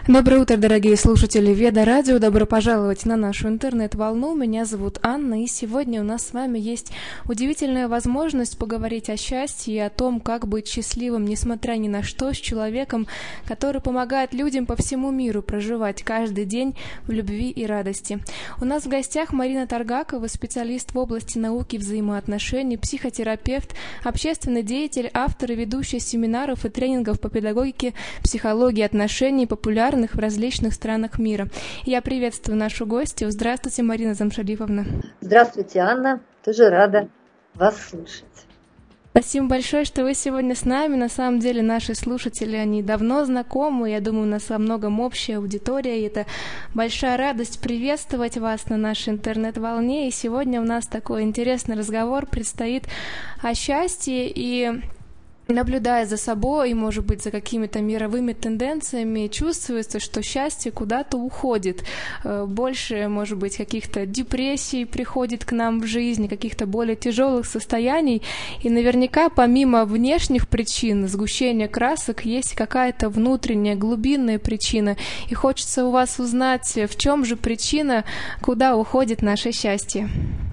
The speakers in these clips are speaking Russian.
Доброе утро, дорогие слушатели Веда Радио. Добро пожаловать на нашу интернет-волну. Меня зовут Анна, и сегодня у нас с вами есть удивительная возможность поговорить о счастье и о том, как быть счастливым, несмотря ни на что, с человеком, который помогает людям по всему миру проживать каждый день в любви и радости. У нас в гостях Марина Таргакова, специалист в области науки взаимоотношений, психотерапевт, общественный деятель, автор и ведущий семинаров и тренингов по педагогике, психологии отношений, популярных в различных странах мира. Я приветствую нашу гостью. Здравствуйте, Марина Замшарифовна. Здравствуйте, Анна. Тоже рада вас слушать. Спасибо большое, что вы сегодня с нами. На самом деле наши слушатели, они давно знакомы. Я думаю, у нас во многом общая аудитория. И это большая радость приветствовать вас на нашей интернет-волне. И сегодня у нас такой интересный разговор предстоит о счастье и... Наблюдая за собой и, может быть, за какими-то мировыми тенденциями, чувствуется, что счастье куда-то уходит. Больше, может быть, каких-то депрессий приходит к нам в жизнь, каких-то более тяжелых состояний. И наверняка, помимо внешних причин, сгущения красок, есть какая-то внутренняя, глубинная причина. И хочется у вас узнать, в чем же причина, куда уходит наше счастье.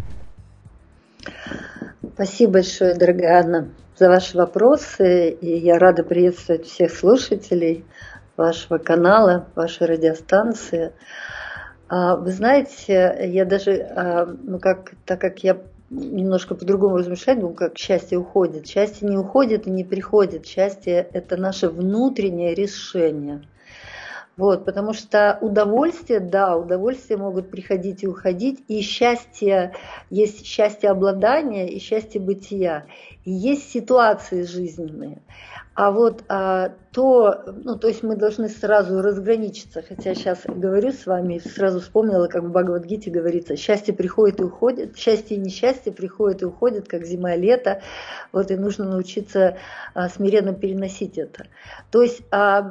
Спасибо большое, дорогая Анна, за ваши вопросы, и я рада приветствовать всех слушателей вашего канала, вашей радиостанции. Вы знаете, я даже, так как я немножко по-другому размышляю, думаю, как счастье уходит. Счастье не уходит и не приходит. Счастье – это наше внутреннее решение. Вот, потому что удовольствия могут приходить и уходить, и счастье, есть счастье обладания и счастье бытия, и есть ситуации жизненные. А вот то есть мы должны сразу разграничиться, хотя сейчас говорю с вами, сразу вспомнила, как в Бхагавад-гите говорится, счастье приходит и уходит, счастье и несчастье приходит и уходит, как зима и лето, вот, и нужно научиться смиренно переносить это. То есть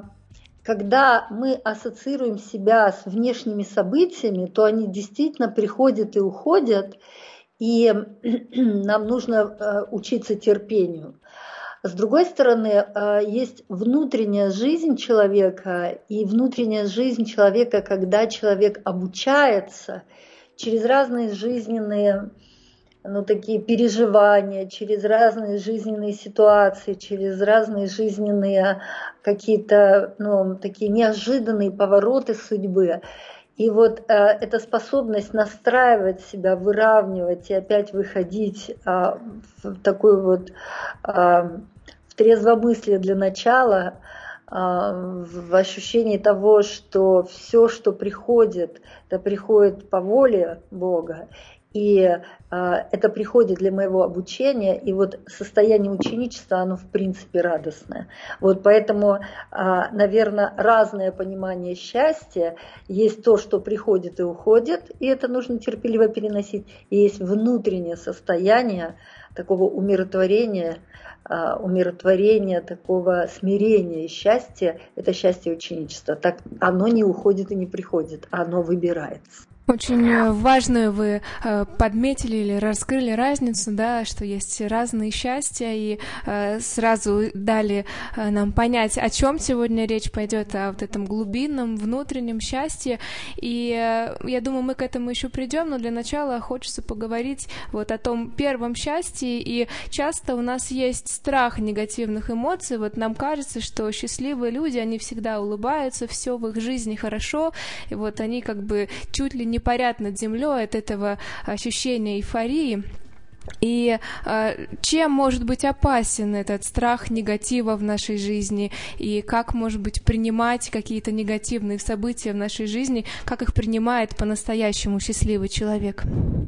когда мы ассоциируем себя с внешними событиями, то они действительно приходят и уходят, и нам нужно учиться терпению. С другой стороны, есть внутренняя жизнь человека, и внутренняя жизнь человека, когда человек обучается через разные жизненные такие переживания, через разные жизненные ситуации, через разные жизненные какие-то такие неожиданные повороты судьбы. И вот эта способность настраивать себя, выравнивать и опять выходить в такой вот в трезвомыслие для начала, в ощущении того, что все, что приходит, это приходит по воле Бога. И это приходит для моего обучения, и вот состояние ученичества, оно в принципе радостное. Вот поэтому, наверное, разное понимание счастья. Есть то, что приходит и уходит, и это нужно терпеливо переносить. И есть внутреннее состояние такого умиротворения, такого смирения и счастья. Это счастье ученичества. Так оно не уходит и не приходит, оно выбирается. Очень важную вы подметили или раскрыли разницу, да, что есть разные счастья, и сразу дали нам понять, о чем сегодня речь пойдет, о вот этом глубинном, внутреннем счастье. И я думаю, мы к этому еще придем, но для начала хочется поговорить вот о том первом счастье. И часто у нас есть страх негативных эмоций. Вот нам кажется, что счастливые люди, они всегда улыбаются, все в их жизни хорошо, и вот они как бы чуть ли не парят над землей от этого ощущения эйфории. И чем может быть опасен этот страх негатива в нашей жизни, и как, может быть, принимать какие-то негативные события в нашей жизни, как их принимает по-настоящему счастливый человек?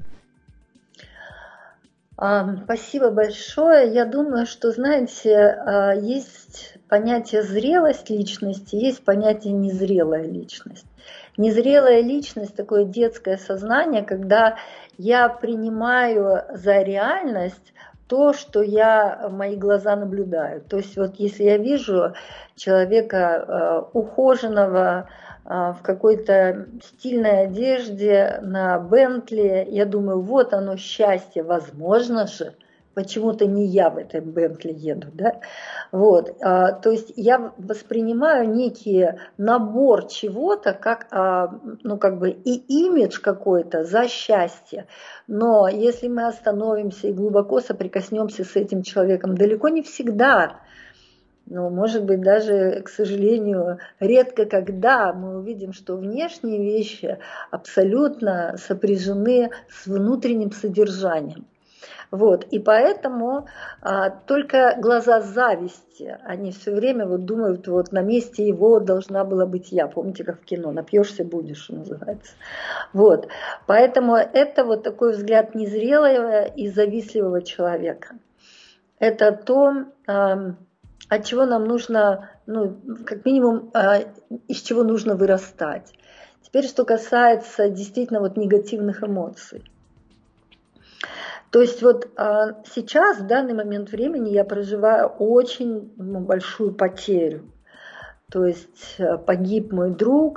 Спасибо большое. Я думаю, что, знаете, есть понятие зрелость личности, есть понятие незрелая личность. Незрелая личность, такое детское сознание, когда я принимаю за реальность то, что мои глаза наблюдают. То есть вот если я вижу человека ухоженного, в какой-то стильной одежде, на Бентли, я думаю, вот оно счастье, возможно же, почему-то не я в этой Бентли еду, да, вот, то есть я воспринимаю некий набор чего-то, как, ну, как бы и имидж какой-то за счастье, но если мы остановимся и глубоко соприкоснемся с этим человеком, далеко не всегда, но, может быть, даже, к сожалению, редко когда мы увидим, что внешние вещи абсолютно сопряжены с внутренним содержанием. Вот, и поэтому только глаза зависти, они все время вот думают, вот на месте его должна была быть я. Помните, как в кино, напьешься будешь, что называется. Вот, поэтому это вот такой взгляд незрелого и завистливого человека. Это то, от чего нам нужно, ну, как минимум, из чего нужно вырастать. Теперь, что касается действительно вот негативных эмоций. То есть вот сейчас, в данный момент времени, я проживаю очень большую потерю. То есть погиб мой друг,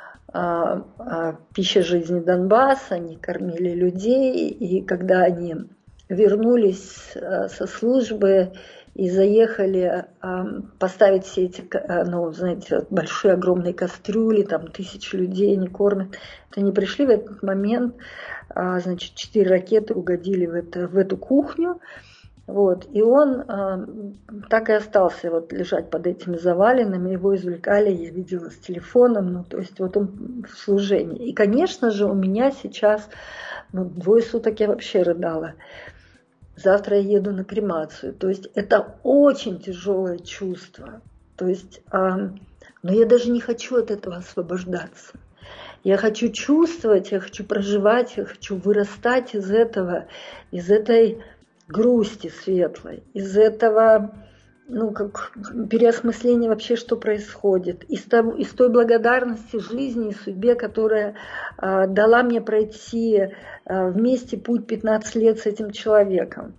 пища жизни Донбасса, они кормили людей, и когда они вернулись со службы и заехали поставить все эти, ну, знаете, большие огромные кастрюли, там 1000 людей не кормят, то они пришли в этот момент, значит, 4 ракеты угодили в эту кухню, вот, и он так и остался вот лежать под этими завалинами, его извлекали, я видела с телефоном, ну, то есть вот он в служении. И, конечно же, у меня сейчас, ну, 2 суток я вообще рыдала. Завтра я еду на кремацию. То есть это очень тяжелое чувство. То есть, но я даже не хочу от этого освобождаться. Я хочу чувствовать, я хочу проживать, я хочу вырастать из этого, из этой грусти светлой, из этого, ну, как переосмысления вообще, что происходит, из той благодарности жизни и судьбе, которая дала мне пройти вместе путь 15 лет с этим человеком.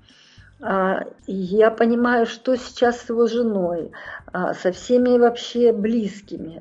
Я понимаю, что сейчас с его женой, со всеми вообще близкими.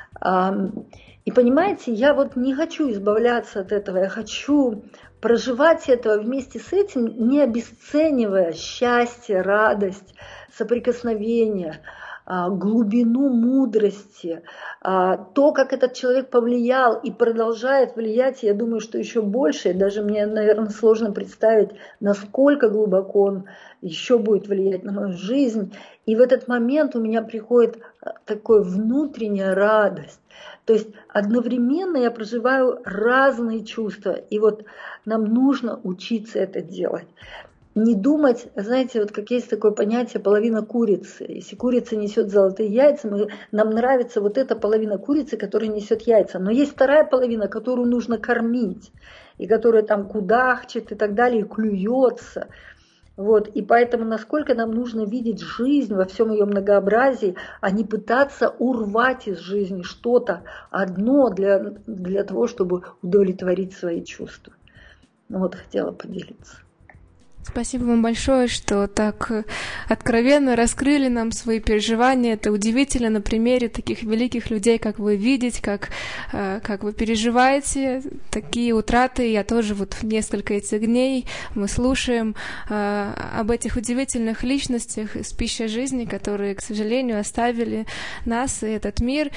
И понимаете, я вот не хочу избавляться от этого, я хочу проживать это вместе с этим, не обесценивая счастье, радость, соприкосновение, глубину мудрости, то, как этот человек повлиял и продолжает влиять, я думаю, что еще больше, и даже мне, наверное, сложно представить, насколько глубоко он еще будет влиять на мою жизнь. И в этот момент у меня приходит такая внутренняя радость. То есть одновременно я проживаю разные чувства, и вот нам нужно учиться это делать. Не думать, знаете, вот как есть такое понятие половина курицы. Если курица несет золотые яйца, нам нравится вот эта половина курицы, которая несет яйца. Но есть вторая половина, которую нужно кормить, и которая там кудахчет и так далее, и клюется. Вот. И поэтому насколько нам нужно видеть жизнь во всем ее многообразии, а не пытаться урвать из жизни что-то одно для того, чтобы удовлетворить свои чувства. Ну вот, хотела поделиться. Спасибо вам большое, что так откровенно раскрыли нам свои переживания. Это удивительно на примере таких великих людей, как вы, видеть, как вы переживаете такие утраты. Я тоже вот в несколько этих дней мы слушаем об этих удивительных личностях из пищи жизни, которые, к сожалению, оставили нас и этот мир.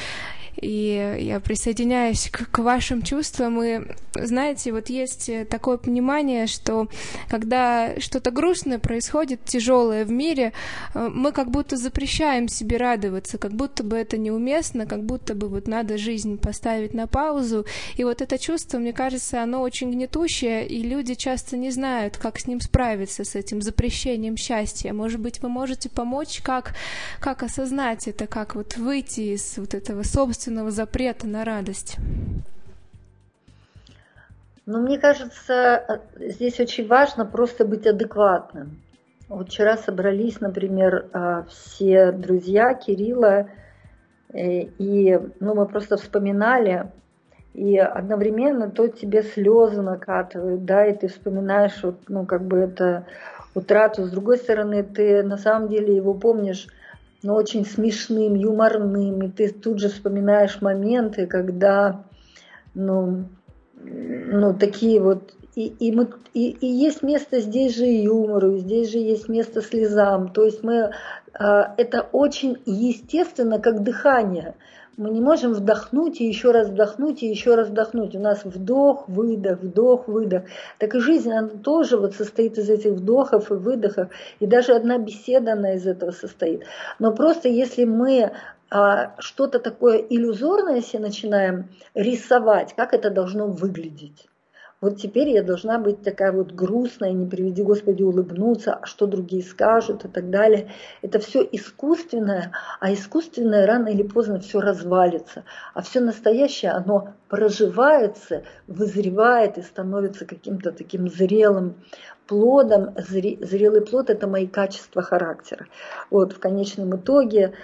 И я присоединяюсь к вашим чувствам. И, знаете, вот есть такое понимание, что когда что-то грустное происходит, тяжелое в мире, мы как будто запрещаем себе радоваться, как будто бы это неуместно, как будто бы вот надо жизнь поставить на паузу. И вот это чувство, мне кажется, оно очень гнетущее, и люди часто не знают, как с ним справиться, с этим запрещением счастья. Может быть, вы можете помочь, как осознать это, как вот выйти из вот этого собственного запрета на радость? Но мне кажется, здесь очень важно просто быть адекватным. Вот вчера собрались, например, все друзья Кирилла, и мы просто вспоминали, и одновременно то тебе слезы накатывают, да, и ты вспоминаешь вот, это утрату. С другой стороны, ты на самом деле его помнишь, но очень смешным, юморным, и ты тут же вспоминаешь моменты, когда, ну, такие вот, и есть место здесь же и юмору, и здесь же есть место слезам. То есть это очень естественно, как дыхание. Мы не можем вдохнуть и еще раз вдохнуть и еще раз вдохнуть. У нас вдох, выдох, вдох, выдох. Так и жизнь, она тоже вот состоит из этих вдохов и выдохов. И даже одна беседа, она из этого состоит. Но просто если мы что-то такое иллюзорное себе начинаем рисовать, как это должно выглядеть. Вот теперь я должна быть такая вот грустная, не приведи Господи улыбнуться, а что другие скажут и так далее. Это все искусственное, а искусственное рано или поздно все развалится. А все настоящее, оно проживается, вызревает и становится каким-то таким зрелым плодом. Зрелый плод – это мои качества характера. Вот в конечном итоге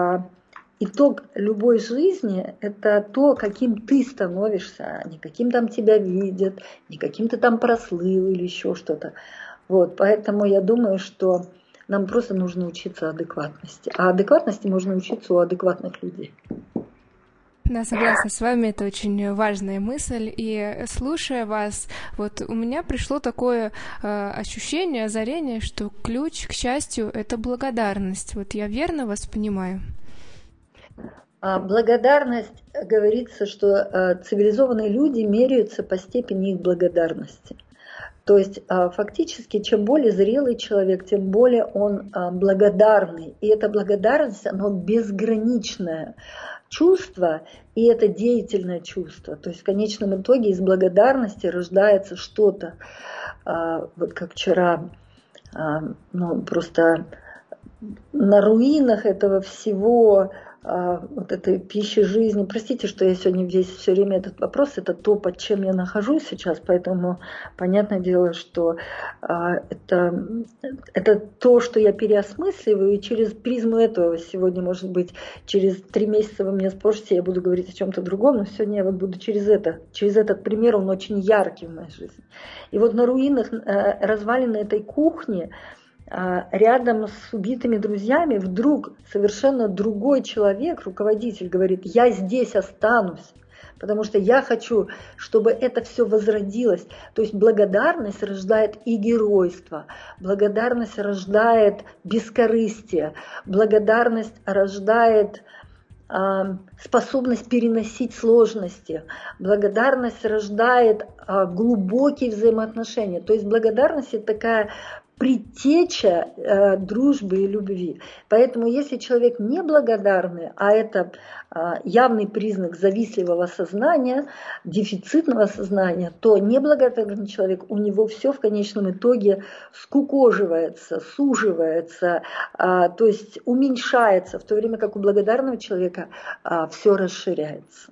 итог любой жизни – это то, каким ты становишься, не каким там тебя видят, не каким ты там прослыл или еще что-то. Вот, поэтому я думаю, что нам просто нужно учиться адекватности. А адекватности можно учиться у адекватных людей. Да, согласна с вами, это очень важная мысль. И слушая вас, вот у меня пришло такое ощущение, озарение, что ключ к счастью – это благодарность. Вот я верно вас понимаю? Благодарность, говорится, что цивилизованные люди меряются по степени их благодарности. То есть фактически, чем более зрелый человек, тем более он благодарный. И эта благодарность, оно безграничное чувство, и это деятельное чувство. То есть в конечном итоге из благодарности рождается что-то. Вот как вчера, просто на руинах этого всего, вот этой пищи жизни. Простите, что я сегодня здесь все время этот вопрос, это то, под чем я нахожусь сейчас, поэтому понятное дело, что это то, что я переосмысливаю, и через призму этого сегодня, может быть, через 3 месяца вы меня спросите, я буду говорить о чем-то другом, но сегодня я вот буду через этот пример, он очень яркий в моей жизни. И вот на руинах развалины этой кухни, рядом с убитыми друзьями вдруг совершенно другой человек, руководитель, говорит: я здесь останусь, потому что я хочу, чтобы это все возродилось. То есть благодарность рождает и геройство, благодарность рождает бескорыстие, благодарность рождает способность переносить сложности, благодарность рождает глубокие взаимоотношения. То есть благодарность – это такая предтеча дружбы и любви. Поэтому если человек неблагодарный, а это явный признак завистливого сознания, дефицитного сознания, то неблагодарный человек, у него все в конечном итоге скукоживается, суживается, то есть уменьшается, в то время как у благодарного человека все расширяется.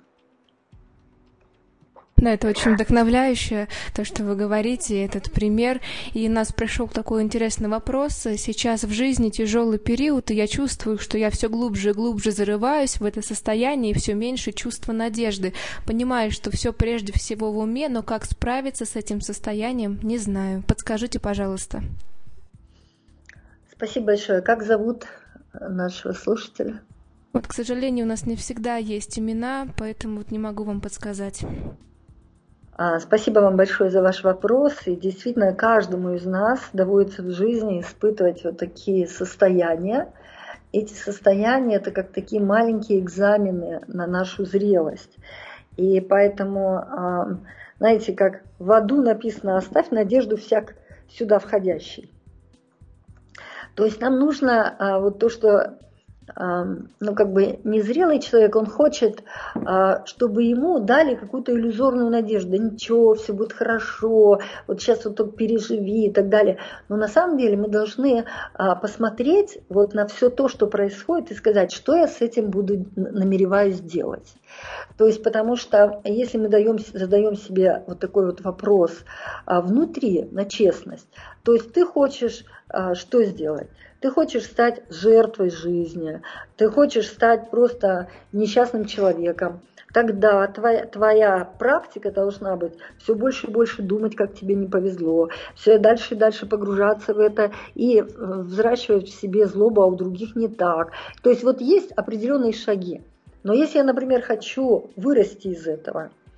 Да, это очень вдохновляюще, то, что вы говорите, этот пример. И у нас пришел такой интересный вопрос. Сейчас в жизни тяжелый период, и я чувствую, что я все глубже и глубже зарываюсь в это состояние, и все меньше чувства надежды. Понимаю, что все прежде всего в уме, но как справиться с этим состоянием, не знаю. Подскажите, пожалуйста. Спасибо большое. Как зовут нашего слушателя? Вот, к сожалению, у нас не всегда есть имена, поэтому вот не могу вам подсказать. Спасибо вам большое за ваш вопрос. И действительно, каждому из нас доводится в жизни испытывать вот такие состояния. Эти состояния – это как такие маленькие экзамены на нашу зрелость. И поэтому, знаете, как в аду написано: «Оставь надежду всяк сюда входящий». То есть нам нужно вот то, что незрелый человек, он хочет, чтобы ему дали какую-то иллюзорную надежду. Да ничего, все будет хорошо, вот сейчас вот только переживи и так далее. Но на самом деле мы должны посмотреть вот на все то, что происходит, и сказать, что я с этим намереваюсь делать. То есть, потому что если мы задаем себе вот такой вот вопрос внутри, на честность, то есть ты хочешь что сделать? Ты хочешь стать жертвой жизни, ты хочешь стать просто несчастным человеком. Тогда твоя практика должна быть все больше и больше думать, как тебе не повезло, все дальше и дальше погружаться в это и взращивать в себе злобу, а у других не так. То есть вот есть определенные шаги. Но если я, например, хочу вырасти из этого,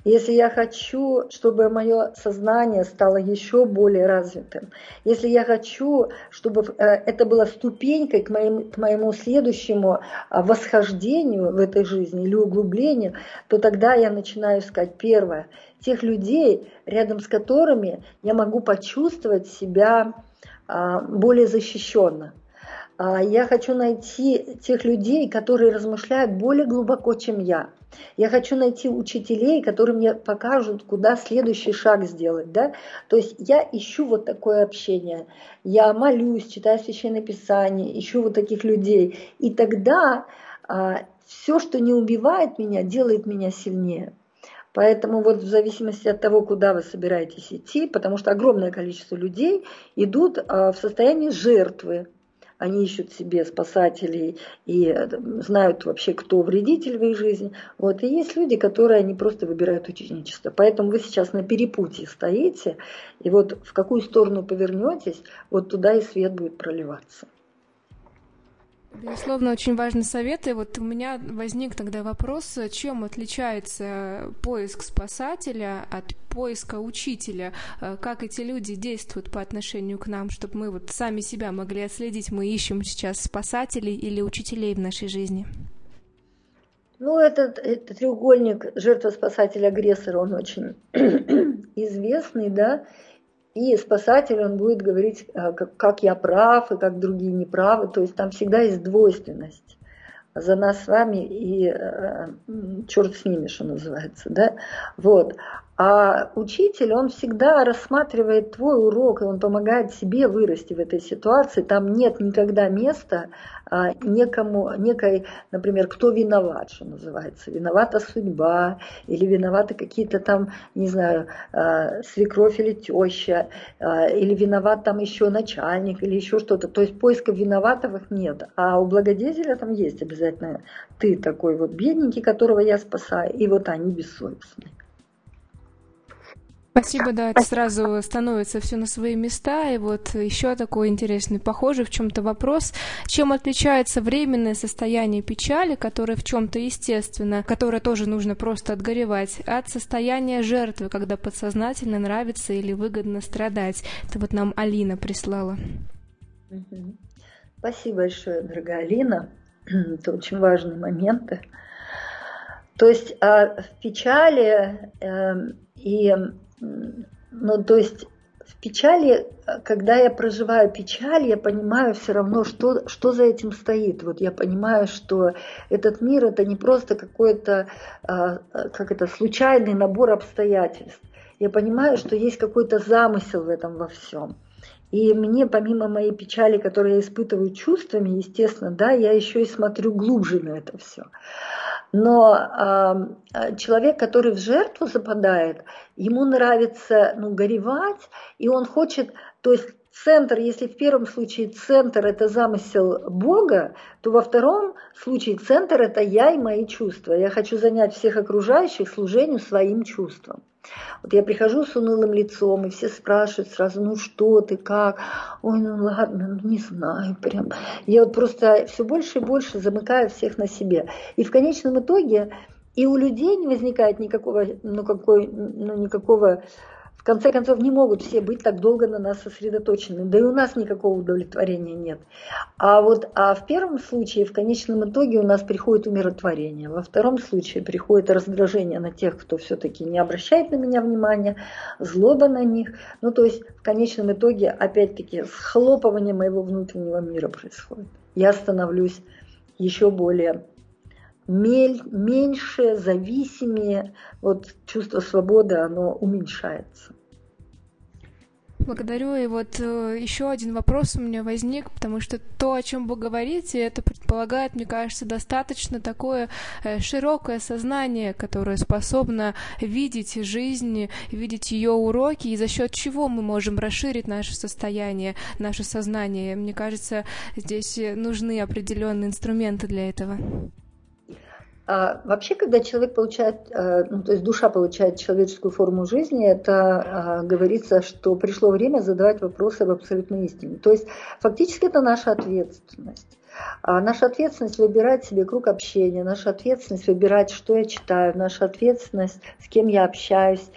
если я хочу, чтобы мое сознание стало еще более развитым, если я хочу, чтобы это было ступенькой к моему следующему восхождению в этой жизни или углублению, то тогда я начинаю искать первое. Тех людей, рядом с которыми я могу почувствовать себя более защищенно. Я хочу найти тех людей, которые размышляют более глубоко, чем я. Я хочу найти учителей, которые мне покажут, куда следующий шаг сделать. Да? То есть я ищу вот такое общение. Я молюсь, читаю Священное Писание, ищу вот таких людей. И тогда все, что не убивает меня, делает меня сильнее. Поэтому вот в зависимости от того, куда вы собираетесь идти, потому что огромное количество людей идут в состоянии жертвы. Они ищут себе спасателей и знают вообще, кто вредитель в их жизни. Вот. И есть люди, которые они просто выбирают ученичество. Поэтому вы сейчас на перепутье стоите, и вот в какую сторону повернетесь, вот туда и свет будет проливаться. Безусловно, очень важный совет. И вот у меня возник тогда вопрос, чем отличается поиск спасателя от поиска учителя? Как эти люди действуют по отношению к нам, чтобы мы вот сами себя могли отследить? Мы ищем сейчас спасателей или учителей в нашей жизни? Ну, этот треугольник жертва, спасатель, агрессор, он очень известный, да. И спасатель, он будет говорить, как я прав и как другие не правы. То есть там всегда есть двойственность за нас с вами и черт с ними, что называется. Да? Вот. А учитель, он всегда рассматривает твой урок, и он помогает себе вырасти в этой ситуации. Там нет никогда места некой, например, кто виноват, что называется. Виновата судьба, или виноваты какие-то там, не знаю, свекровь или теща, или виноват там еще начальник, или еще что-то. То есть поисков виноватых нет. А у благодетеля там есть обязательно ты такой вот бедненький, которого я спасаю, и вот они бессовестные. Спасибо, да, это сразу становится все на свои места. И вот еще такой интересный, похожий в чем-то вопрос. Чем отличается временное состояние печали, которое в чем-то естественно, которое тоже нужно просто отгоревать, от состояния жертвы, когда подсознательно нравится или выгодно страдать? Это вот нам Алина прислала. Спасибо большое, дорогая Алина. Это очень важные моменты. То есть в печали то есть в печали, когда я проживаю печаль, я понимаю все равно, что за этим стоит. Вот я понимаю, что этот мир это не просто какой-то случайный набор обстоятельств. Я понимаю, что есть какой-то замысел в этом во всем. И мне, помимо моей печали, которую я испытываю чувствами, естественно, да, я еще и смотрю глубже на это все. Но человек, который в жертву западает, ему нравится горевать, и он хочет, то есть центр, если в первом случае центр это замысел Бога, то во втором случае центр это я и мои чувства. Я хочу занять всех окружающих служению своим чувствам. Вот я прихожу с унылым лицом, и все спрашивают сразу, ну что ты, как? Ой, ну ладно, не знаю прям. Я вот просто все больше и больше замыкаю всех на себе. И в конечном итоге и у людей не возникает никакого, в конце концов, не могут все быть так долго на нас сосредоточены. Да и у нас никакого удовлетворения нет. А в первом случае, в конечном итоге, у нас приходит умиротворение. Во втором случае приходит раздражение на тех, кто все-таки не обращает на меня внимания, злоба на них. Ну, то есть, в конечном итоге, опять-таки, схлопывание моего внутреннего мира происходит. Я становлюсь еще более меньше, зависимее. Вот чувство свободы, оно уменьшается. Благодарю. И вот еще один вопрос у меня возник, потому что то, о чем вы говорите, это предполагает, мне кажется, достаточно такое широкое сознание, которое способно видеть жизнь, видеть ее уроки, и за счет чего мы можем расширить наше состояние, наше сознание. Мне кажется, здесь нужны определенные инструменты для этого. Вообще, когда человек получает, то есть душа получает человеческую форму жизни, это говорится, что пришло время задавать вопросы об абсолютной истине. То есть фактически это наша ответственность. Наша ответственность выбирать себе круг общения, наша ответственность выбирать, что я читаю, наша ответственность, с кем я общаюсь,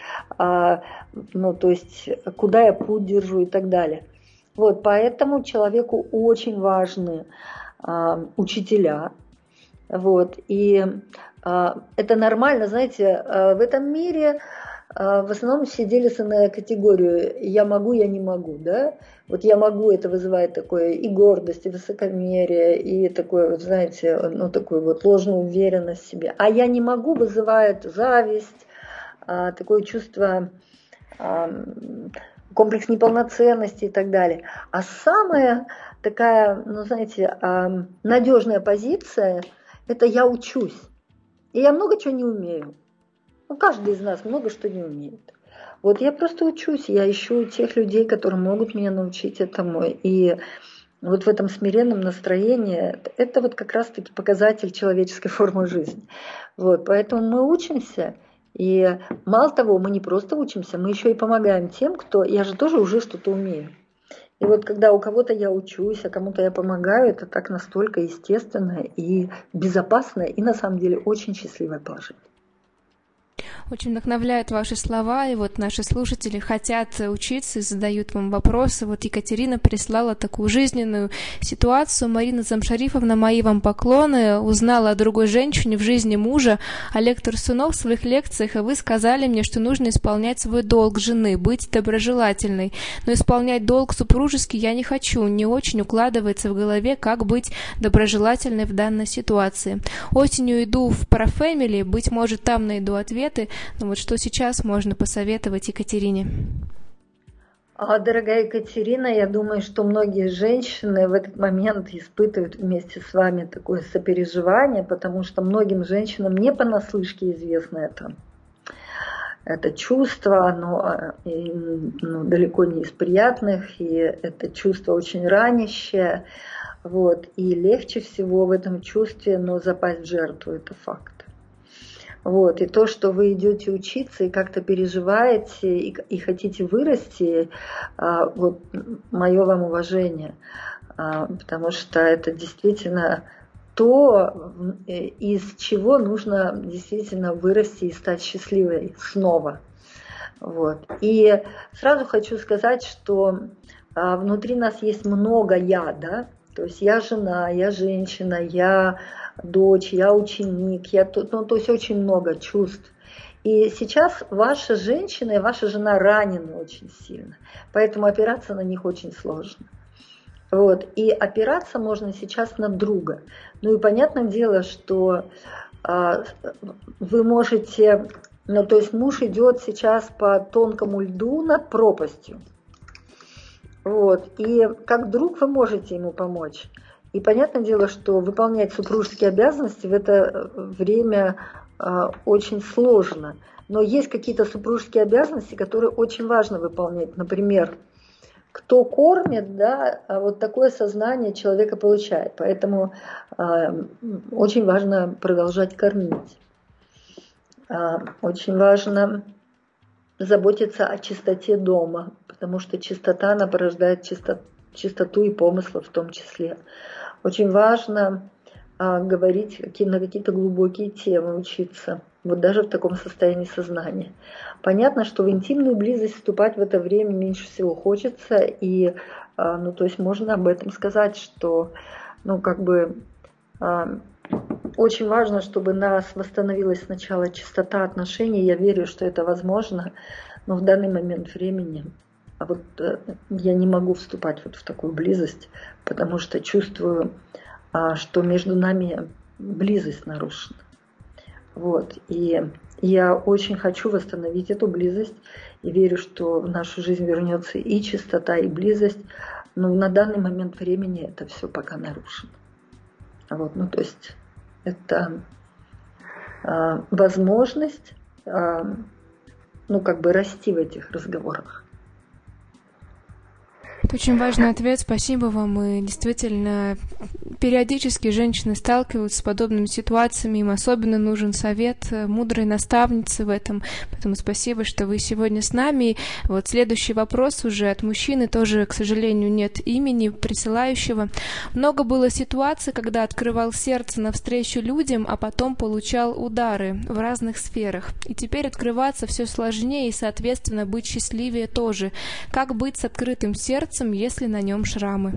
ну, то есть, куда я путь держу и так далее. Вот, поэтому человеку очень важны учителя. Вот, и это нормально, знаете, в этом мире в основном все делятся на категорию «я могу, я не могу», да? Вот «я могу» это вызывает такое и гордость, и высокомерие, и такое, вот, знаете, ну, такую вот ложную уверенность в себе. А «я не могу» вызывает зависть, такое чувство, комплекс неполноценности и так далее. А самая такая, ну, знаете, надежная позиция – это «я учусь». И я много чего не умею. Ну, каждый из нас много что не умеет. Вот я просто учусь, я ищу тех людей, которые могут меня научить этому. И вот в этом смиренном настроении это вот как раз-таки показатель человеческой формы жизни. Вот, поэтому мы учимся. И мало того, мы не просто учимся, мы еще и помогаем тем, кто... Я же тоже уже что-то умею. И вот когда у кого-то я учусь, а кому-то я помогаю, это так настолько естественно и безопасно, и на самом деле очень счастливое положение. Очень вдохновляют ваши слова, и вот наши слушатели хотят учиться и задают вам вопросы. Вот Екатерина прислала такую жизненную ситуацию. Марина Замшарифовна, мои вам поклоны. Узнала о другой женщине в жизни мужа, Олег Турсунов, в своих лекциях, и вы сказали мне, что нужно исполнять свой долг жены, быть доброжелательной. Но исполнять долг супружеский я не хочу, не очень укладывается в голове, как быть доброжелательной в данной ситуации. Осенью иду в Парафэмили, быть может, там найду ответы. Но вот что сейчас можно посоветовать Екатерине? Дорогая Екатерина, я думаю, что многие женщины в этот момент испытывают вместе с вами такое сопереживание, потому что многим женщинам не понаслышке известно это чувство, оно далеко не из приятных, и это чувство очень ранящее. Вот, и легче всего в этом чувстве, запасть в жертву, это факт. Вот, и то, что вы идете учиться и как-то переживаете и хотите вырасти, вот, мое вам уважение, потому что это действительно то, из чего нужно действительно вырасти и стать счастливой снова. Вот. И сразу хочу сказать, что внутри нас есть много «я», да? То есть я жена, я женщина, я дочь, я ученик, то есть очень много чувств. И сейчас ваша женщина и ваша жена ранены очень сильно, поэтому опираться на них очень сложно. Вот. И опираться можно сейчас на друга. Ну и понятное дело, что вы можете, то есть муж идет сейчас по тонкому льду над пропастью. Вот. И как друг вы можете ему помочь. И понятное дело, что выполнять супружеские обязанности в это время очень сложно. Но есть какие-то супружеские обязанности, которые очень важно выполнять. Например, кто кормит, да, вот такое сознание человека получает. Поэтому очень важно продолжать кормить. Очень важно заботиться о чистоте дома, потому что чистота, она порождает чистоту и помыслы в том числе. Очень важно говорить на какие-то глубокие темы, учиться, вот даже в таком состоянии сознания. Понятно, что в интимную близость вступать в это время меньше всего хочется, и, то есть можно об этом сказать, что, очень важно, чтобы у нас восстановилась сначала чистота отношений. Я верю, что это возможно, но в данный момент времени я не могу вступать в такую близость, потому что чувствую, что между нами близость нарушена. Вот. И я очень хочу восстановить эту близость и верю, что в нашу жизнь вернется и чистота, и близость, но на данный момент времени это все пока нарушено. Вот. То есть это возможность расти в этих разговорах. Это очень важный ответ, спасибо вам. И действительно, периодически женщины сталкиваются с подобными ситуациями, им особенно нужен совет мудрой наставницы в этом. Поэтому спасибо, что вы сегодня с нами. И вот следующий вопрос уже от мужчины, тоже, к сожалению, нет имени присылающего. Много было ситуаций, когда открывал сердце навстречу людям, а потом получал удары в разных сферах. И теперь открываться все сложнее и, соответственно, быть счастливее тоже. Как быть с открытым сердцем, если на нем шрамы?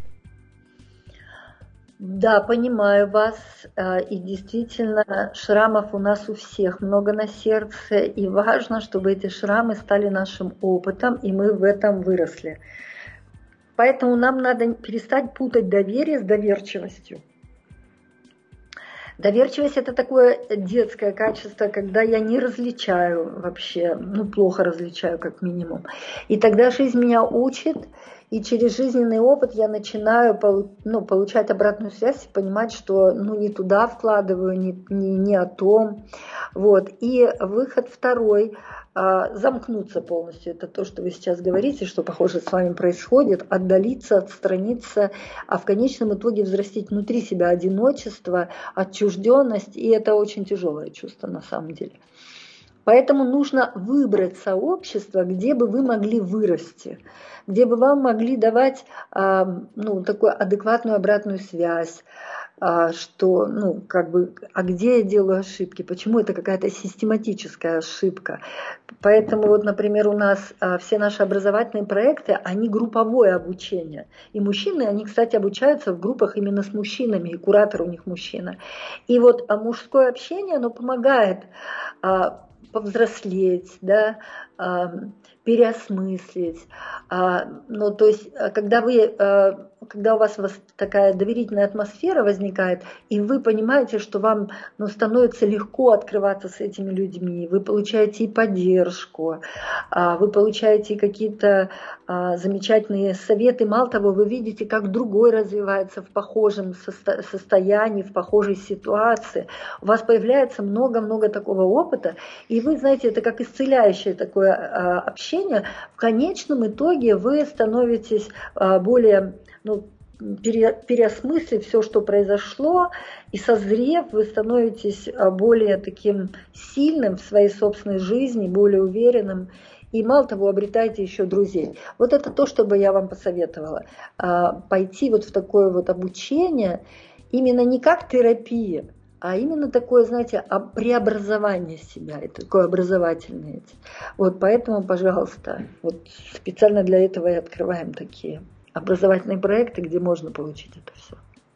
Да, понимаю вас. И действительно, шрамов у нас у всех много на сердце. И важно, чтобы эти шрамы стали нашим опытом, и мы в этом выросли. Поэтому нам надо перестать путать доверие с доверчивостью. Доверчивость – это такое детское качество, когда я не различаю вообще, плохо различаю как минимум. И тогда жизнь меня учит, и через жизненный опыт я начинаю получать обратную связь, понимать, что не туда вкладываю, не о том. Вот. И выход второй – замкнуться полностью. Это то, что вы сейчас говорите, что, похоже, с вами происходит. Отдалиться, отстраниться, а в конечном итоге взрастить внутри себя одиночество, отчужденность. И это очень тяжелое чувство на самом деле. Поэтому нужно выбрать сообщество, где бы вы могли вырасти, где бы вам могли давать такую адекватную обратную связь, что, где я делаю ошибки, почему это какая-то систематическая ошибка. Поэтому, вот, например, у нас все наши образовательные проекты, они групповое обучение. И мужчины, они, кстати, обучаются в группах именно с мужчинами, и куратор у них мужчина. И вот мужское общение, оно помогает повзрослеть, да, переосмыслить. То есть, когда у вас такая доверительная атмосфера возникает, и вы понимаете, что вам становится легко открываться с этими людьми, вы получаете и поддержку, вы получаете какие-то замечательные советы. Мало того, вы видите, как другой развивается в похожем состоянии, в похожей ситуации. У вас появляется много-много такого опыта, и вы, знаете, это как исцеляющее такое общение. В конечном итоге вы становитесь более, переосмыслив все, что произошло, и созрев, вы становитесь более таким сильным в своей собственной жизни, более уверенным. И мало того, обретаете еще друзей. Вот это то, что бы я вам посоветовала. Пойти вот в такое вот обучение, именно не как терапия, а именно такое, знаете, преобразование себя, это такое образовательное. Вот поэтому, пожалуйста, вот специально для этого и открываем такие образовательные проекты, где можно получить это все.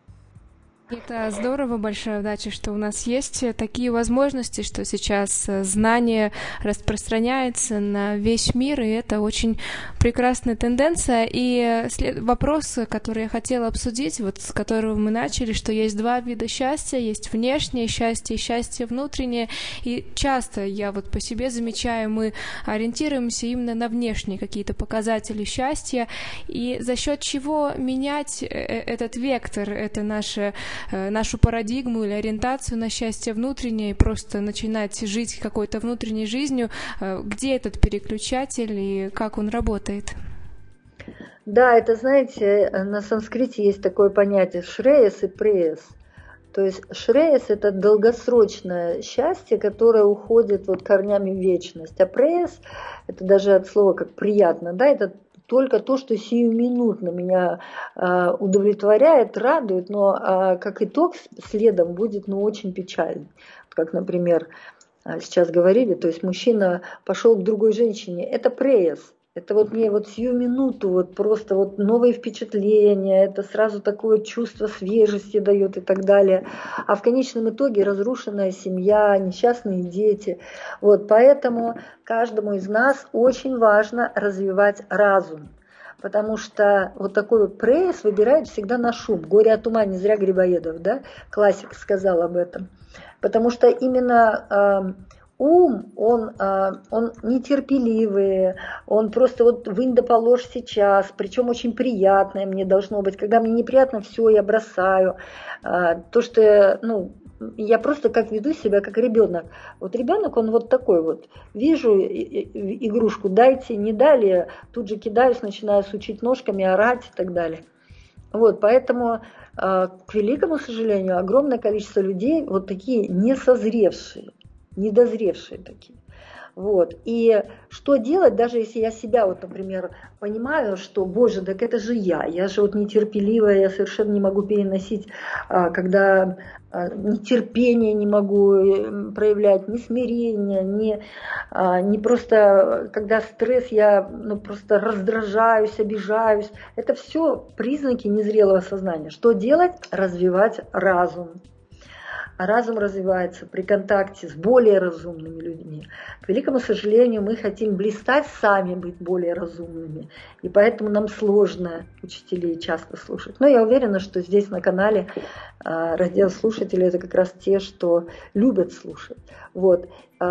Это здорово, большая удача, что у нас есть такие возможности, что сейчас знание распространяется на весь мир, и это очень прекрасная тенденция. И вопрос, который я хотела обсудить, вот с которого мы начали, что есть два вида счастья, есть внешнее счастье и счастье внутреннее. И часто я вот по себе замечаю, мы ориентируемся именно на внешние какие-то показатели счастья, и за счет чего менять этот вектор, это нашу парадигму или ориентацию на счастье внутреннее и просто начинать жить какой-то внутренней жизнью. Где этот переключатель и как он работает? Да, это, знаете, на санскрите есть такое понятие шреяс и преяс. То есть шреяс – это долгосрочное счастье, которое уходит вот корнями в вечность. А преяс – это даже от слова как приятно, да, это только то, что сиюминутно меня удовлетворяет, радует, но как итог следом будет очень печально. Как, например, сейчас говорили, то есть мужчина пошел к другой женщине, это преяс. Это вот мне вот сию минуту вот просто вот новые впечатления, это сразу такое чувство свежести дает и так далее. А в конечном итоге разрушенная семья, несчастные дети. Вот поэтому каждому из нас очень важно развивать разум. Потому что вот такой вот преяс выбирает всегда на шум. Горе от ума, не зря Грибоедов, да? Классик сказал об этом. Потому что именно ум, он нетерпеливый, он просто вот вынь да положь сейчас, причем очень приятное мне должно быть. Когда мне неприятно, все, я бросаю. То, что я просто как веду себя, как ребенок. Вот ребенок, он вот такой вот. Вижу игрушку, дайте, не дали, тут же кидаюсь, начинаю сучить ножками, орать и так далее. Вот, поэтому, к великому сожалению, огромное количество людей вот такие несозревшие, недозревшие такие. Вот. И что делать, даже если я себя, вот, например, понимаю, что, боже, так это же я же вот нетерпеливая, я совершенно не могу переносить, когда нетерпение не могу проявлять, ни смирения, ни просто, когда стресс, я просто раздражаюсь, обижаюсь. Это все признаки незрелого сознания. Что делать? Развивать разум. А разум развивается при контакте с более разумными людьми. К великому сожалению, мы хотим блистать сами, быть более разумными. И поэтому нам сложно учителей часто слушать. Но я уверена, что здесь на канале радиослушатели это как раз те, что любят слушать. Вот.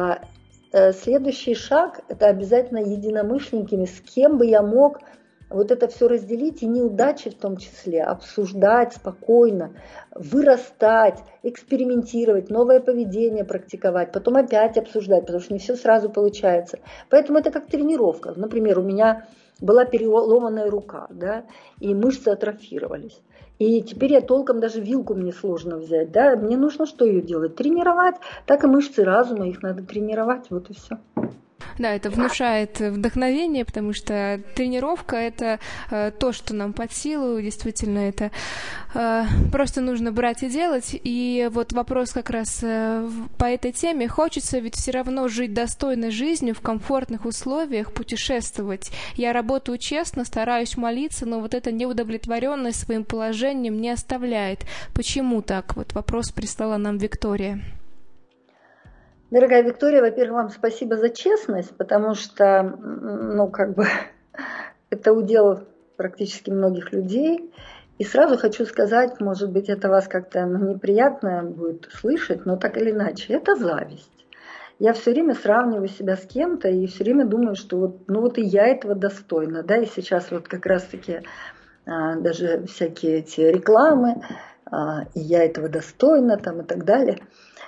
Следующий шаг – это обязательно единомышленниками, с кем бы я мог вот это все разделить, и неудачи в том числе, обсуждать спокойно, вырастать, экспериментировать, новое поведение практиковать, потом опять обсуждать, потому что не все сразу получается. Поэтому это как тренировка. Например, у меня была переломанная рука, да, и мышцы атрофировались. И теперь я толком даже вилку мне сложно взять. Да? Мне нужно что ее делать? Тренировать. Так и мышцы разума, их надо тренировать, вот и все. Да, это внушает вдохновение, потому что тренировка — это то, что нам под силу, действительно, это просто нужно брать и делать. И вот вопрос как раз по этой теме. Хочется ведь все равно жить достойной жизнью в комфортных условиях, путешествовать. Я работаю честно, стараюсь молиться, но вот эта неудовлетворенность своим положением не оставляет. Почему так? Вот вопрос прислала нам Виктория. Дорогая Виктория, во-первых, вам спасибо за честность, потому что, это удел практически многих людей. И сразу хочу сказать, может быть, это вас как-то неприятно будет слышать, но так или иначе, это зависть. Я все время сравниваю себя с кем-то и все время думаю, что вот и я этого достойна. Да? И сейчас вот как раз-таки даже всякие эти рекламы, и я этого достойна там, и так далее.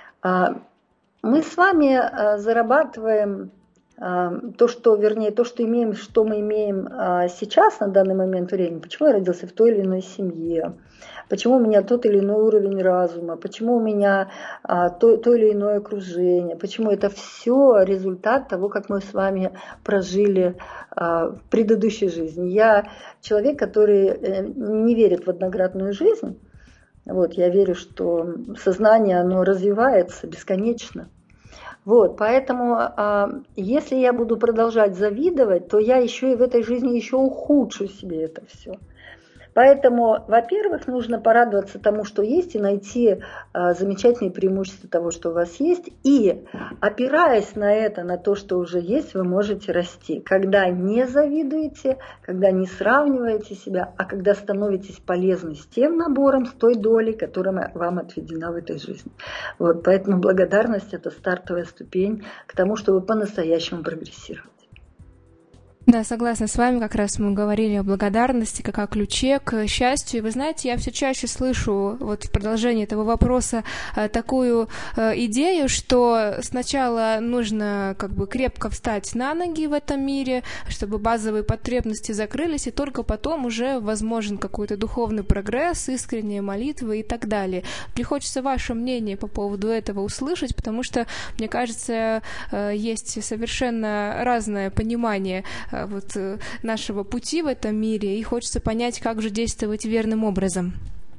Мы с вами зарабатываем то, что имеем, что мы имеем сейчас, на данный момент времени. Почему я родился в той или иной семье, почему у меня тот или иной уровень разума, почему у меня то или иное окружение, почему это все результат того, как мы с вами прожили в предыдущей жизни. Я человек, который не верит в однократную жизнь. Вот, я верю, что сознание, оно развивается бесконечно. Вот, поэтому, если я буду продолжать завидовать, то я еще и в этой жизни еще ухудшу себе это все. Поэтому, во-первых, нужно порадоваться тому, что есть, и найти замечательные преимущества того, что у вас есть. И, опираясь на это, на то, что уже есть, вы можете расти. Когда не завидуете, когда не сравниваете себя, а когда становитесь полезны с тем набором, с той долей, которая вам отведена в этой жизни. Вот, поэтому благодарность – это стартовая ступень к тому, чтобы по-настоящему прогрессировать. Да, согласна с вами, как раз мы говорили о благодарности, как о ключе к счастью. И вы знаете, я все чаще слышу вот в продолжении этого вопроса такую идею, что сначала нужно крепко встать на ноги в этом мире, чтобы базовые потребности закрылись, и только потом уже возможен какой-то духовный прогресс, искренняя молитва и так далее. Мне хочется ваше мнение по поводу этого услышать, потому что, мне кажется, есть совершенно разное понимание нашего пути в этом мире, и хочется понять, как же действовать верным образом.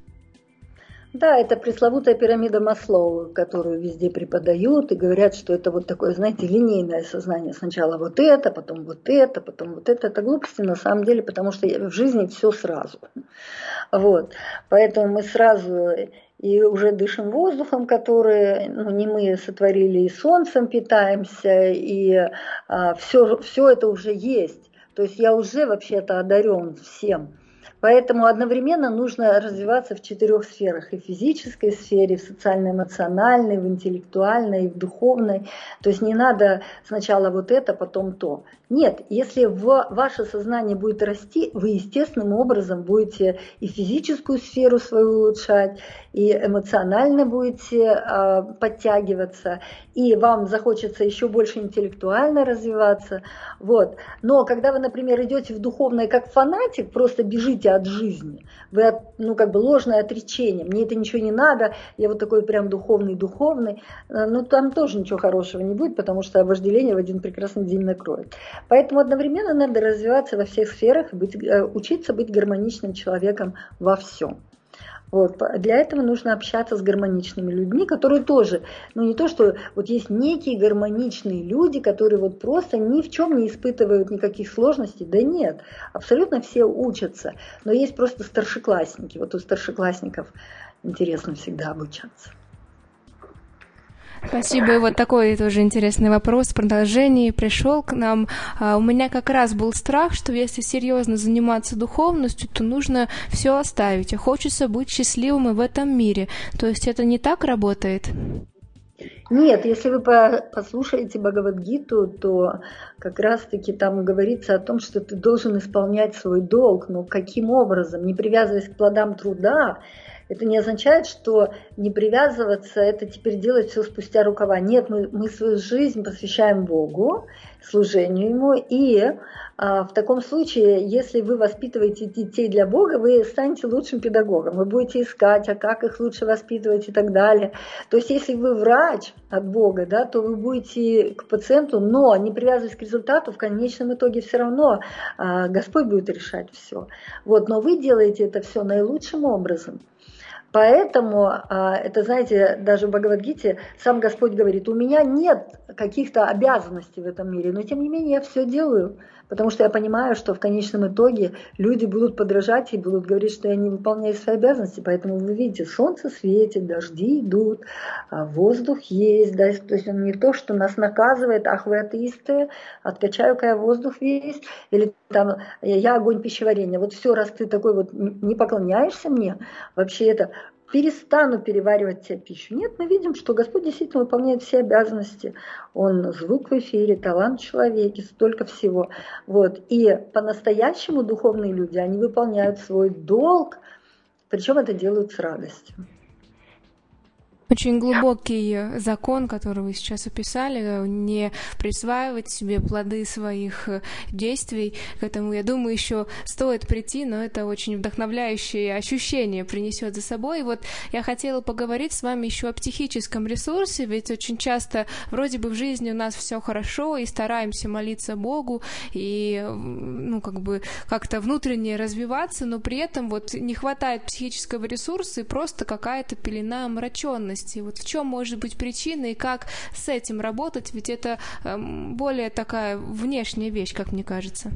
Да, это пресловутая пирамида Маслоу, которую везде преподают и говорят, что это вот такое, знаете, линейное сознание. Сначала вот это, потом вот это, потом вот это. Это глупости на самом деле, потому что в жизни все сразу. Вот. Поэтому мы сразу и уже дышим воздухом, который не мы сотворили, и солнцем питаемся, и все это уже есть. То есть я уже вообще-то одарен всем. Поэтому одновременно нужно развиваться в 4 сферах. И в физической сфере, и в социально-эмоциональной, в интеллектуальной, и в духовной. То есть не надо сначала вот это, потом то. Нет, если ваше сознание будет расти, вы естественным образом будете и физическую сферу свою улучшать, и эмоционально будете подтягиваться, и вам захочется еще больше интеллектуально развиваться. Вот. Но когда вы, например, идете в духовное как фанатик, просто бежите от жизни, вы ложное отречение, мне это ничего не надо, я вот такой прям духовный, там тоже ничего хорошего не будет, потому что вожделение в один прекрасный день накроет. Поэтому одновременно надо развиваться во всех сферах, учиться быть гармоничным человеком во всем. Вот. Для этого нужно общаться с гармоничными людьми, которые тоже, не то, что вот есть некие гармоничные люди, которые вот просто ни в чем не испытывают никаких сложностей. Да нет, абсолютно все учатся. Но есть просто старшеклассники. Вот у старшеклассников интересно всегда обучаться. Спасибо. И вот такой тоже интересный вопрос в продолжении пришел к нам. У меня как раз был страх, что если серьезно заниматься духовностью, то нужно все оставить, а хочется быть счастливым и в этом мире. То есть это не так работает? Нет, если вы послушаете Бхагавад-гиту, то как раз-таки там говорится о том, что ты должен исполнять свой долг. Но каким образом? Не привязываясь к плодам труда. Это не означает, что не привязываться, это теперь делать все спустя рукава. Нет, мы свою жизнь посвящаем Богу, служению Ему. И в таком случае, если вы воспитываете детей для Бога, вы станете лучшим педагогом. Вы будете искать, как их лучше воспитывать и так далее. То есть, если вы врач от Бога, да, то вы будете к пациенту, но не привязываясь к результату, в конечном итоге все равно Господь будет решать все. Вот, но вы делаете это все наилучшим образом. Поэтому, это, знаете, даже в Бхагавад-гите сам Господь говорит, у меня нет каких-то обязанностей в этом мире, но тем не менее я все делаю, потому что я понимаю, что в конечном итоге люди будут подражать и будут говорить, что я не выполняю свои обязанности. Поэтому вы видите, солнце светит, дожди идут, воздух есть, да, то есть он не то, что нас наказывает, ах вы атеисты, откачаю-ка я воздух весь, или там я огонь пищеварения. Вот все, раз ты такой вот не поклоняешься мне, вообще это перестану переваривать тебе пищу. Нет, мы видим, что Господь действительно выполняет все обязанности. Он звук в эфире, талант в человеке, столько всего. Вот. И по-настоящему духовные люди, они выполняют свой долг, причем это делают с радостью. Очень глубокий закон, который вы сейчас описали, не присваивать себе плоды своих действий. К этому, я думаю, еще стоит прийти, но это очень вдохновляющее ощущение принесет за собой. И вот я хотела поговорить с вами еще о психическом ресурсе, ведь очень часто вроде бы в жизни у нас все хорошо, и стараемся молиться Богу, и как-то внутренне развиваться, но при этом вот не хватает психического ресурса и просто какая-то пелена омраченности. Вот в чем может быть причина и как с этим работать, ведь это более такая внешняя вещь, как мне кажется.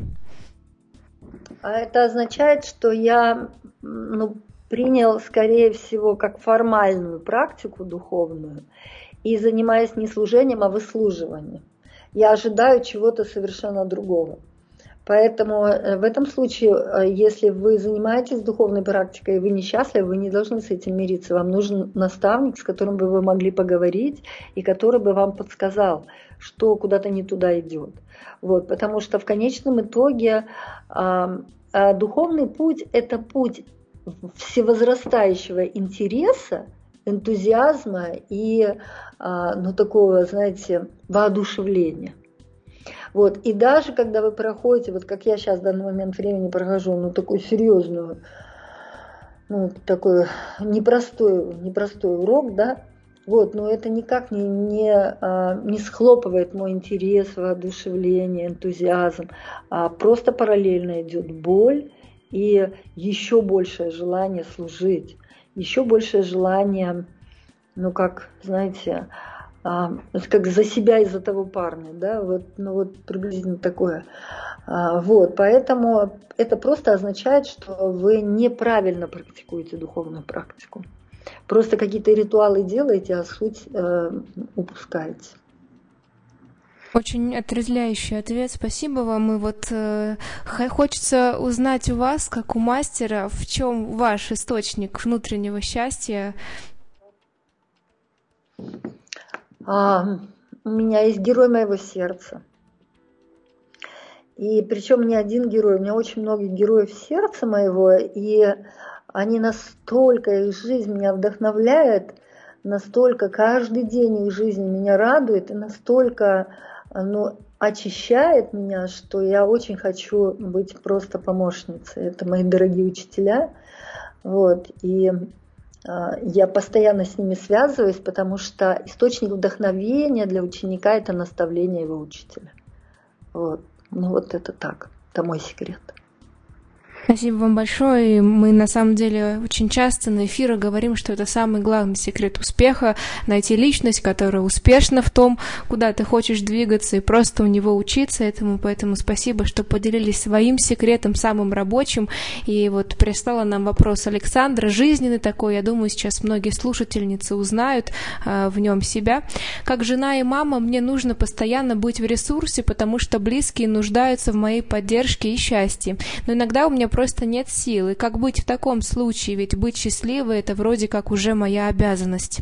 Это означает, что я принял, скорее всего, как формальную практику духовную и занимаюсь не служением, а выслуживанием. Я ожидаю чего-то совершенно другого. Поэтому в этом случае, если вы занимаетесь духовной практикой и вы несчастливы, вы не должны с этим мириться. Вам нужен наставник, с которым бы вы могли поговорить и который бы вам подсказал, что куда-то не туда идет. Вот, потому что в конечном итоге духовный путь – это путь всевозрастающего интереса, энтузиазма и такого, знаете, воодушевления. Вот. И даже когда вы проходите, вот как я сейчас в данный момент времени прохожу, такую серьезную, такой непростой урок, да, вот, но это никак не схлопывает мой интерес, воодушевление, энтузиазм, а просто параллельно идет боль и еще большее желание служить, еще большее желание, как, знаете, как за себя и за того парня, да, вот приблизительно такое. Вот, поэтому это просто означает, что вы неправильно практикуете духовную практику. Просто какие-то ритуалы делаете, а суть упускаете. Очень отрезвляющий ответ, спасибо вам. И вот хочется узнать у вас, как у мастера, в чем ваш источник внутреннего счастья? У меня есть герой моего сердца. И причем не один герой, у меня очень много героев сердца моего, и они настолько, их жизнь меня вдохновляет, настолько каждый день их жизни меня радует, и настолько очищает меня, что я очень хочу быть просто помощницей. Это мои дорогие учителя. Вот, и я постоянно с ними связываюсь, потому что источник вдохновения для ученика – это наставление его учителя. Вот. Ну вот это так, это мой секрет. Спасибо вам большое. И мы на самом деле очень часто на эфирах говорим, что это самый главный секрет успеха — найти личность, которая успешна в том, куда ты хочешь двигаться, и просто у него учиться этому. Поэтому спасибо, что поделились своим секретом, самым рабочим. И вот прислала нам вопрос Александра, жизненный такой. Я думаю, сейчас многие слушательницы узнают в нем себя. Как жена и мама, мне нужно постоянно быть в ресурсе, потому что близкие нуждаются в моей поддержке и счастье. Но иногда у меня просто нет сил. И как быть в таком случае? Ведь быть счастливой — это вроде как уже моя обязанность.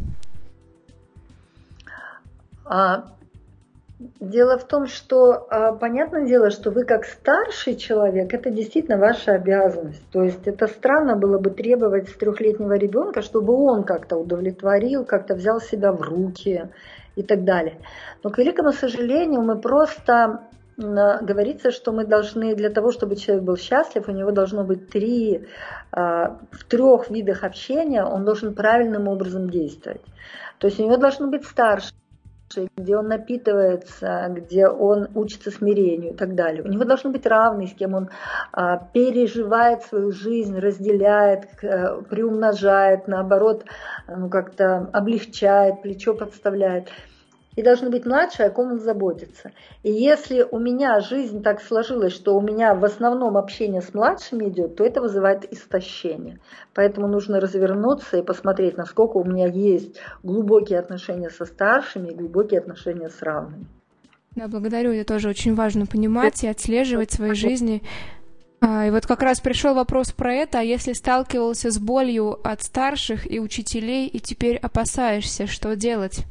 Дело в том, что понятное дело, что вы как старший человек, это действительно ваша обязанность. То есть это странно было бы требовать с 3-летнего ребенка, чтобы он как-то удовлетворил, как-то взял себя в руки и так далее. Но, к великому сожалению, мы просто... Говорится, что мы должны, для того, чтобы человек был счастлив, у него должно быть в 3 видах общения, он должен правильным образом действовать. То есть у него должен быть старший, где он напитывается, где он учится смирению и так далее. У него должен быть равный, с кем он переживает свою жизнь, разделяет, приумножает, наоборот, как-то облегчает, плечо подставляет. И должны быть младшие, о ком он заботится. И если у меня жизнь так сложилась, что у меня в основном общение с младшими идет, то это вызывает истощение. Поэтому нужно развернуться и посмотреть, насколько у меня есть глубокие отношения со старшими и глубокие отношения с равными. Да, благодарю. Это тоже очень важно понимать и отслеживать в своей жизни. И вот как раз пришел вопрос про это. А если сталкивался с болью от старших и учителей, и теперь опасаешься, что делать?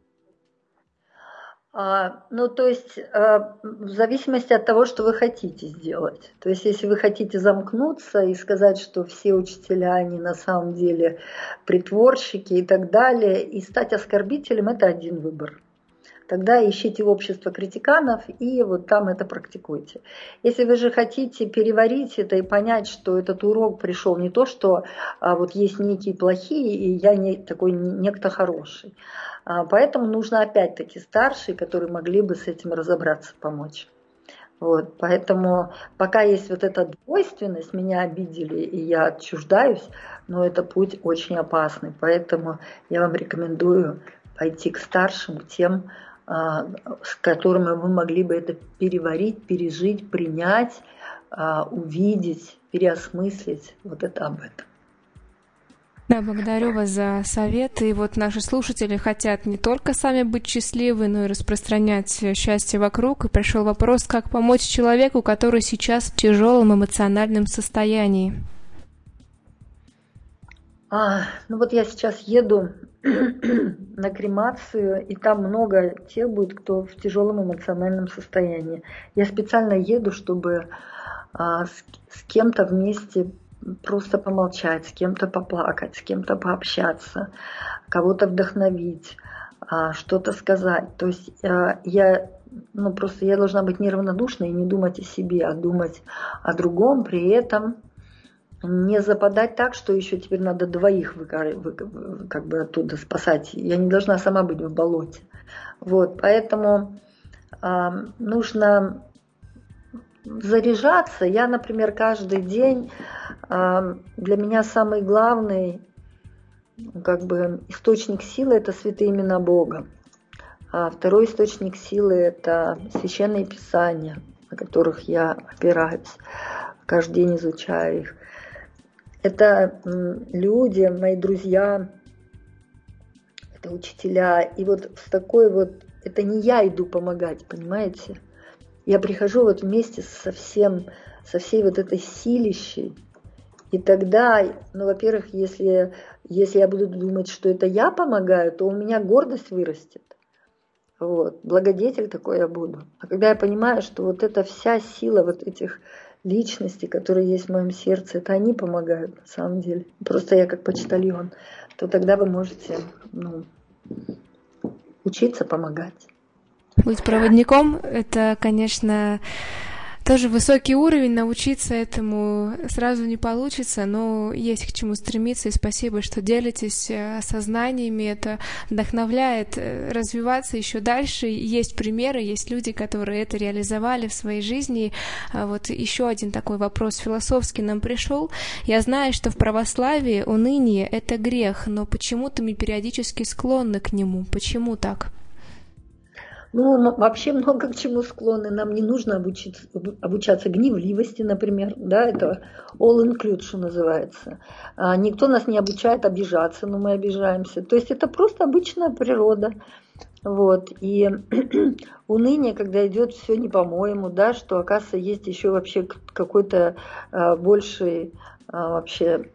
То есть в зависимости от того, что вы хотите сделать. То есть если вы хотите замкнуться и сказать, что все учителя, они на самом деле притворщики и так далее, и стать оскорбителем, это один выбор. Тогда ищите общество критиканов и вот там это практикуйте. Если вы же хотите переварить это и понять, что этот урок пришел не то, что вот есть некие плохие, и я такой некто хороший. Поэтому нужно опять-таки старшие, которые могли бы с этим разобраться, помочь. Вот, поэтому пока есть вот эта двойственность, меня обидели и я отчуждаюсь, но это путь очень опасный. Поэтому я вам рекомендую пойти к старшим, к тем, с которыми вы могли бы это переварить, пережить, принять, увидеть, переосмыслить. Вот это об этом. Да, благодарю вас за советы. И вот наши слушатели хотят не только сами быть счастливы, но и распространять счастье вокруг. И пришел вопрос, как помочь человеку, который сейчас в тяжелом эмоциональном состоянии. Вот я сейчас еду на кремацию, и там много тех будет, кто в тяжелом эмоциональном состоянии. Я специально еду, чтобы с кем-то вместе просто помолчать, с кем-то поплакать, с кем-то пообщаться, кого-то вдохновить, что-то сказать. То есть я должна быть неравнодушной и не думать о себе, а думать о другом, при этом не западать так, что еще теперь надо двоих как бы оттуда спасать. Я не должна сама быть в болоте. Вот, поэтому нужно заряжаться. Я, например, каждый день, для меня самый главный как бы источник силы — это святые имена Бога. А второй источник силы — это священные писания, на которых я опираюсь, каждый день изучаю их. Это люди, мои друзья, это учителя. И вот с такой вот, это не я иду помогать, понимаете? Я прихожу вот вместе со всей вот этой силищей. И тогда, во-первых, если я буду думать, что это я помогаю, то у меня гордость вырастет. Вот, благодетель такой я буду. А когда я понимаю, что вот эта вся сила вот этих личностей, которые есть в моем сердце, это они помогают на самом деле. Просто я как почтальон, то тогда вы можете учиться помогать. Быть проводником — это, конечно, тоже высокий уровень, научиться этому сразу не получится, но есть к чему стремиться, и спасибо, что делитесь осознаниями, это вдохновляет развиваться еще дальше. Есть примеры, есть люди, которые это реализовали в своей жизни. Вот еще один такой вопрос философский нам пришел. Я знаю, что в православии уныние — это грех, но почему-то мы периодически склонны к нему. Почему так? Вообще много к чему склонны. Нам не нужно обучаться гневливости, например. Да, это all include, что называется. Никто нас не обучает обижаться, но мы обижаемся. То есть это просто обычная природа. Вот. И уныние, когда идет все не по-моему, да, что, оказывается, есть еще вообще какой-то больший вообще...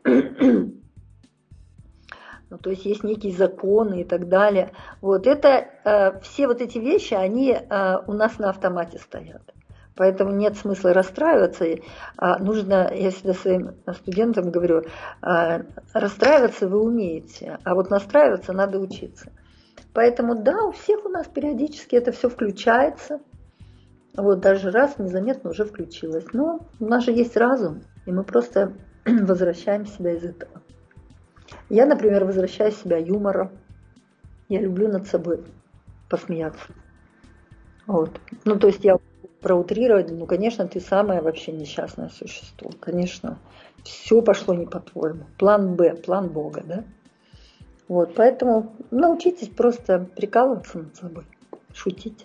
то есть есть некие законы и так далее. Вот это, все вот эти вещи, они у нас на автомате стоят. Поэтому нет смысла расстраиваться. Нужно, я всегда своим студентам говорю, расстраиваться вы умеете, а вот настраиваться надо учиться. Поэтому да, у всех у нас периодически это все включается. Вот даже раз незаметно уже включилось. Но у нас же есть разум, и мы просто возвращаем себя из этого. Я, например, возвращаю себя юмором. Я люблю над собой посмеяться. Вот. То есть я проутрировать, конечно, ты самое вообще несчастное существо. Конечно, все пошло не по-твоему. План Б, план Бога, да? Вот, поэтому научитесь просто прикалываться над собой, шутить.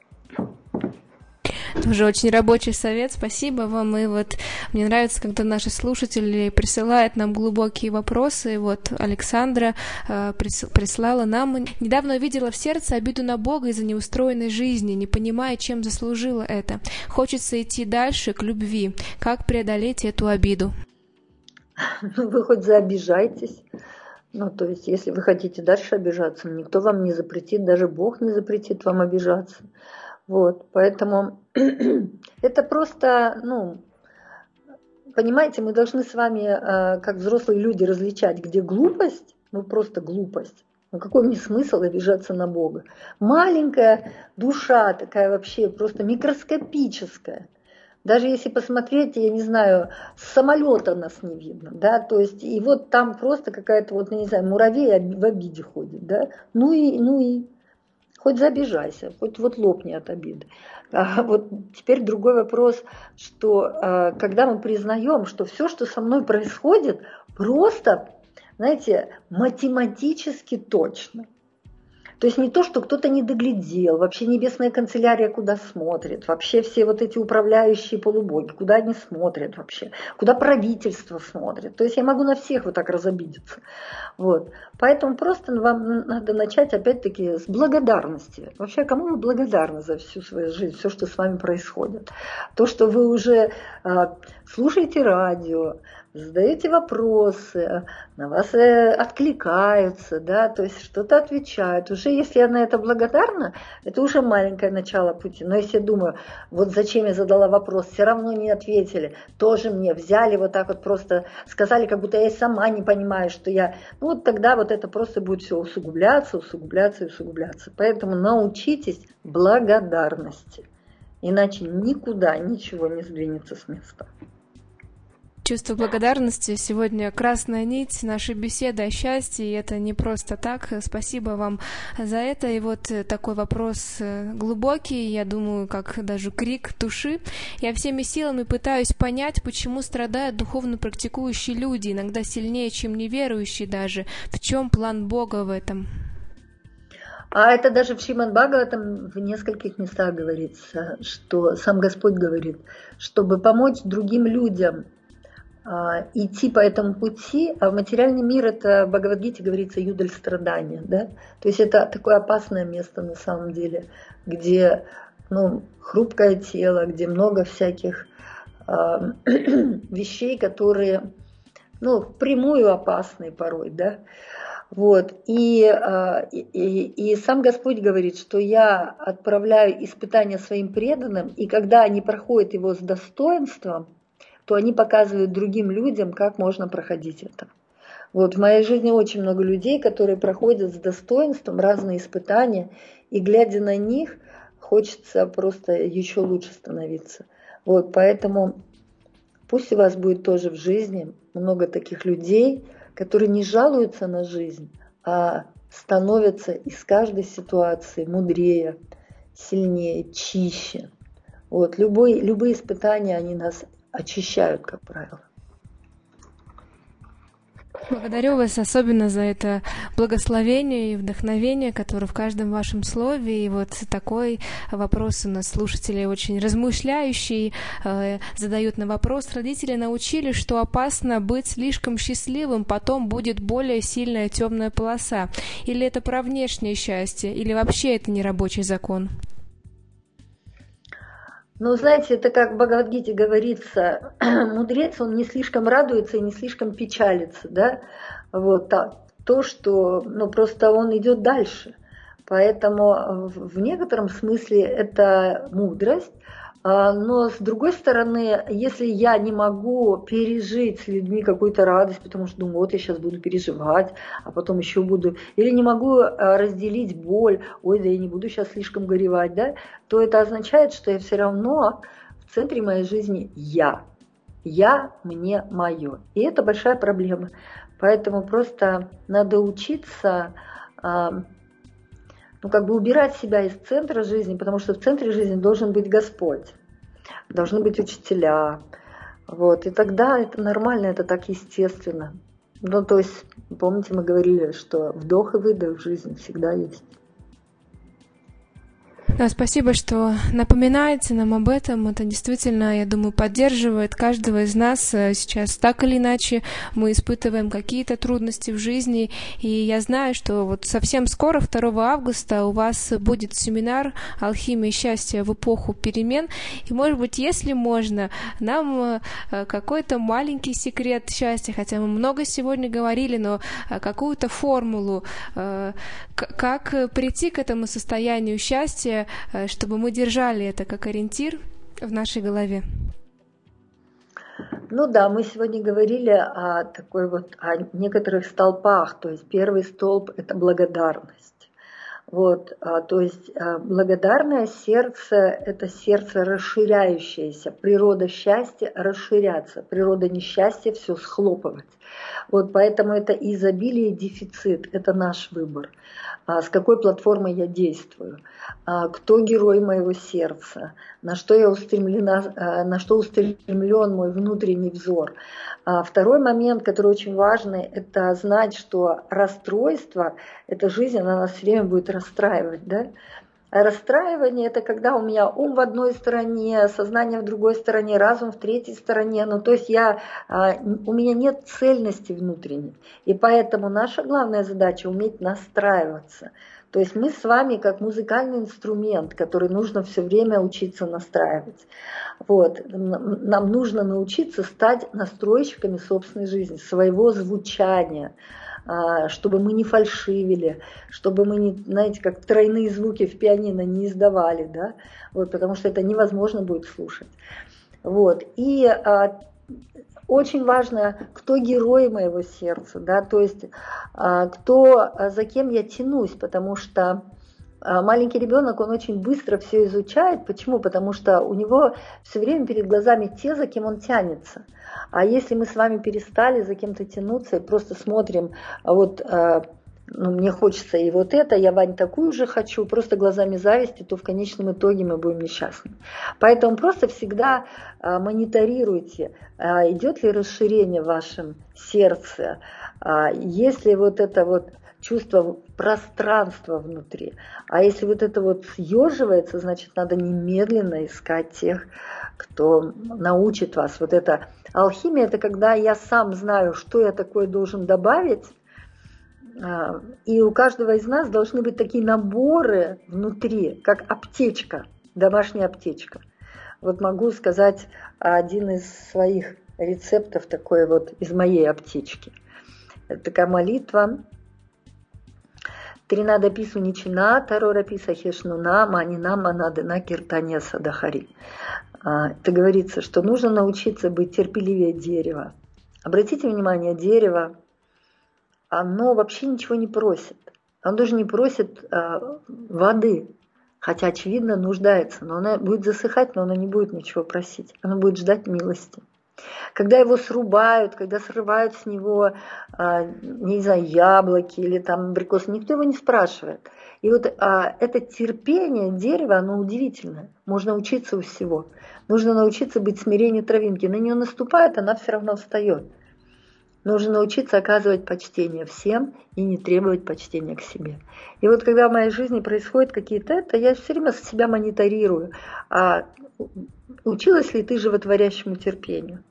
Тоже очень рабочий совет, спасибо вам. И вот мне нравится, когда наши слушатели присылают нам глубокие вопросы. Вот Александра прислала нам: недавно увидела в сердце обиду на Бога из-за неустроенной жизни, не понимая, чем заслужила это. Хочется идти дальше, к любви. Как преодолеть эту обиду? Вы хоть заобижайтесь. То есть, если вы хотите дальше обижаться, никто вам не запретит, даже Бог не запретит вам обижаться. Вот, поэтому это просто, понимаете, мы должны с вами, как взрослые люди, различать, где глупость, просто глупость. Какой мне смысл обижаться на Бога? Маленькая душа такая вообще, просто микроскопическая. Даже если посмотреть, я не знаю, с самолета нас не видно, да, то есть, и вот там просто какая-то, муравей в обиде ходит, да, и хоть забежайся, хоть лопни от обиды. А вот теперь другой вопрос, что когда мы признаем, что все, что со мной происходит, просто, знаете, математически точно. То есть не то, что кто-то не доглядел, вообще небесная канцелярия куда смотрит, вообще все вот эти управляющие полубоги, куда они смотрят вообще, куда правительство смотрит. То есть я могу на всех вот так разобидеться. Вот. Поэтому просто вам надо начать опять-таки с благодарности. Вообще, кому вы благодарны за всю свою жизнь, все, что с вами происходит? То, что вы уже слушаете радио, задаете вопросы, на вас откликаются, да, то есть что-то отвечают. Уже если я на это благодарна, это уже маленькое начало пути. Но если я думаю, вот зачем я задала вопрос, все равно не ответили, тоже мне взяли вот так вот просто, сказали, как будто я сама не понимаю, что я... тогда вот это просто будет все усугубляться, усугубляться и усугубляться. Поэтому научитесь благодарности, иначе никуда ничего не сдвинется с места. Чувство благодарности сегодня красная нить нашей беседы о счастье, и это не просто так. Спасибо вам за это. И вот такой вопрос глубокий, я думаю, как даже крик души. Я всеми силами пытаюсь понять, почему страдают духовно практикующие люди, иногда сильнее, чем неверующие даже. В чем план Бога в этом? А это даже в Шримад Бхагаватам в нескольких местах говорится, что сам Господь говорит, чтобы помочь другим людям идти по этому пути, а в материальный мир это в Бхагавад-гите говорится юдаль страдания, да? То есть это такое опасное место на самом деле, где хрупкое тело, где много всяких вещей, которые впрямую опасны порой, да? Вот. И сам Господь говорит, что я отправляю испытания своим преданным, и когда они проходят его с достоинством, то они показывают другим людям, как можно проходить это. Вот в моей жизни очень много людей, которые проходят с достоинством разные испытания, и глядя на них, хочется просто еще лучше становиться. Вот, поэтому пусть у вас будет тоже в жизни много таких людей, которые не жалуются на жизнь, а становятся из каждой ситуации мудрее, сильнее, чище. Вот, любые испытания, они нас очищают, как правило. Благодарю вас особенно за это благословение и вдохновение, которое в каждом вашем слове. И вот такой вопрос у нас слушатели очень размышляющие задают на вопрос. Родители научили, что опасно быть слишком счастливым, потом будет более сильная темная полоса. Или это про внешнее счастье, или вообще это не рабочий закон? Ну, знаете, это как в Бхагавад-гите говорится, мудрец, он не слишком радуется и не слишком печалится, да, вот, то, что, ну, просто он идет дальше, поэтому в некотором смысле это мудрость, но с другой стороны, если я не могу пережить с людьми какую-то радость, потому что думаю, вот я сейчас буду переживать, а потом еще буду, или не могу разделить боль, ой, да я не буду сейчас слишком горевать, да, то это означает, что я все равно в центре моей жизни я, мне, мое. И это большая проблема. Поэтому просто надо учиться убирать себя из центра жизни, потому что в центре жизни должен быть Господь, должны быть учителя, вот, и тогда это нормально, это так естественно. Ну, то есть, помните, мы говорили, что вдох и выдох в жизни всегда есть. Да, спасибо, что напоминаете нам об этом. Это действительно, я думаю, поддерживает каждого из нас. Сейчас так или иначе мы испытываем какие-то трудности в жизни. И я знаю, что вот совсем скоро, 2 августа, у вас будет семинар «Алхимия счастья в эпоху перемен». И, может быть, если можно, нам какой-то маленький секрет счастья, хотя мы много сегодня говорили, но какую-то формулу, как прийти к этому состоянию счастья, чтобы мы держали это как ориентир в нашей голове. Ну да, мы сегодня говорили о некоторых столпах. То есть первый столб – это благодарность. Вот, то есть благодарное сердце – это сердце расширяющееся, природа счастья – расширяться, природа несчастья – все схлопывать. Вот поэтому это изобилие и дефицит – это наш выбор. С какой платформой я действую, кто герой моего сердца, на что я устремлена, на что устремлен мой внутренний взор. Второй момент, который очень важный, это знать, что расстройство, эта жизнь, она нас все время будет расстраивать, да? А расстраивание – это когда у меня ум в одной стороне, сознание в другой стороне, разум в третьей стороне. Ну, то есть у меня нет цельности внутренней. И поэтому наша главная задача – уметь настраиваться. То есть мы с вами как музыкальный инструмент, который нужно все время учиться настраивать. Вот. Нам нужно научиться стать настройщиками собственной жизни, своего звучания, чтобы мы не фальшивили, чтобы мы не, знаете, как тройные звуки в пианино не издавали, да, вот, потому что это невозможно будет слушать. Вот. И очень важно, кто герой моего сердца, да, то есть за кем я тянусь, потому что маленький ребенок, он очень быстро все изучает. Почему? Потому что у него все время перед глазами те, за кем он тянется. А если мы с вами перестали за кем-то тянуться и просто смотрим, мне хочется и вот это, я, Вань, такую же хочу, просто глазами зависти, то в конечном итоге мы будем несчастны. Поэтому просто всегда мониторируйте, идет ли расширение в вашем сердце, есть ли вот это вот чувство пространства внутри. А если вот это вот съеживается, значит, надо немедленно искать тех, кто научит вас. Вот это алхимия – это когда я сам знаю, что я такое должен добавить, и у каждого из нас должны быть такие наборы внутри, как аптечка, домашняя аптечка. Вот могу сказать один из своих рецептов такой вот из моей аптечки. Это такая молитва Тринада пису ничина, тарора писа хешнуна, манина манадына киртания садахари. Это говорится, что нужно научиться быть терпеливее дерева. Обратите внимание, дерево, оно вообще ничего не просит. Оно даже не просит воды, хотя, очевидно, нуждается. Но оно будет засыхать, но оно не будет ничего просить. Оно будет ждать милости. Когда его срубают, когда срывают с него, не знаю, яблоки или там абрикосы, никто его не спрашивает. И вот это терпение дерева, оно удивительное. Можно учиться у всего. Нужно научиться быть смирению травинки. На нее наступает, она все равно встает. Нужно научиться оказывать почтение всем и не требовать почтения к себе. И вот когда в моей жизни происходят какие-то я все время себя мониторирую. Училась ли ты животворящему терпению?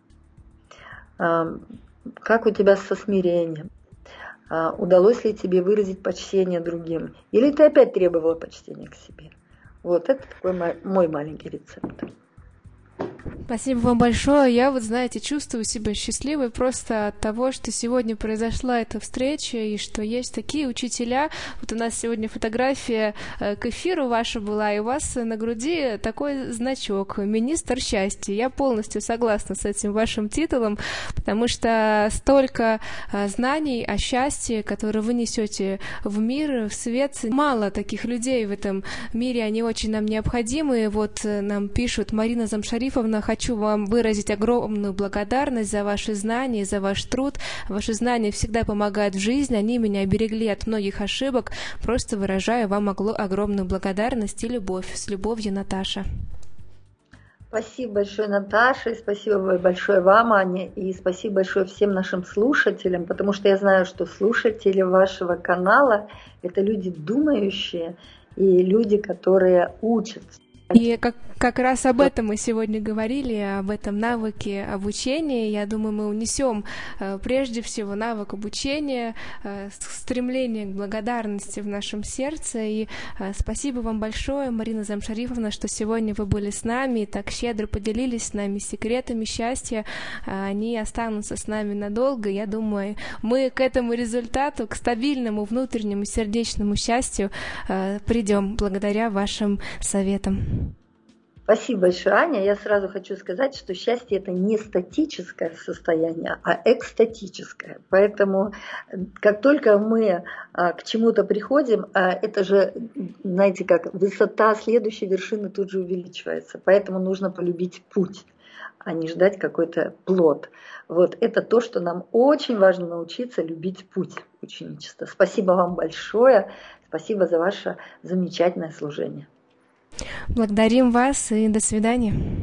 Как у тебя со смирением? Удалось ли тебе выразить почтение другим? Или ты опять требовала почтения к себе? Вот это такой мой маленький рецепт. Спасибо вам большое. Я вот, знаете, чувствую себя счастливой просто от того, что сегодня произошла эта встреча, и что есть такие учителя. Вот у нас сегодня фотография к эфиру ваша была, и у вас на груди такой значок «Министр счастья». Я полностью согласна с этим вашим титулом, потому что столько знаний о счастье, которые вы несете в мир, в свет. Мало таких людей в этом мире, они очень нам необходимы. Вот нам пишут: Марина Замшарифовна, хочу вам выразить огромную благодарность за ваши знания, за ваш труд. Ваши знания всегда помогают в жизни, они меня оберегли от многих ошибок. Просто выражаю вам огромную благодарность и любовь. С любовью, Наташа. Спасибо большое, Наташа, и спасибо большое вам, Аня, и спасибо большое всем нашим слушателям, потому что я знаю, что слушатели вашего канала – это люди думающие и люди, которые учатся. И как раз об этом мы сегодня говорили, об этом навыке обучения. Я думаю, мы унесем прежде всего навык обучения, стремление к благодарности в нашем сердце. И спасибо вам большое, Марина Замшарифовна, что сегодня вы были с нами и так щедро поделились с нами секретами счастья. Они останутся с нами надолго. Я думаю, мы к этому результату, к стабильному внутреннему сердечному счастью придем благодаря вашим советам. Спасибо большое, Аня. Я сразу хочу сказать, что счастье – это не статическое состояние, а экстатическое. Поэтому как только мы к чему-то приходим, это же, знаете, как высота следующей вершины тут же увеличивается. Поэтому нужно полюбить путь, а не ждать какой-то плод. Вот это то, что нам очень важно научиться любить путь ученичества. Спасибо вам большое. Спасибо за ваше замечательное служение. Благодарим вас и до свидания.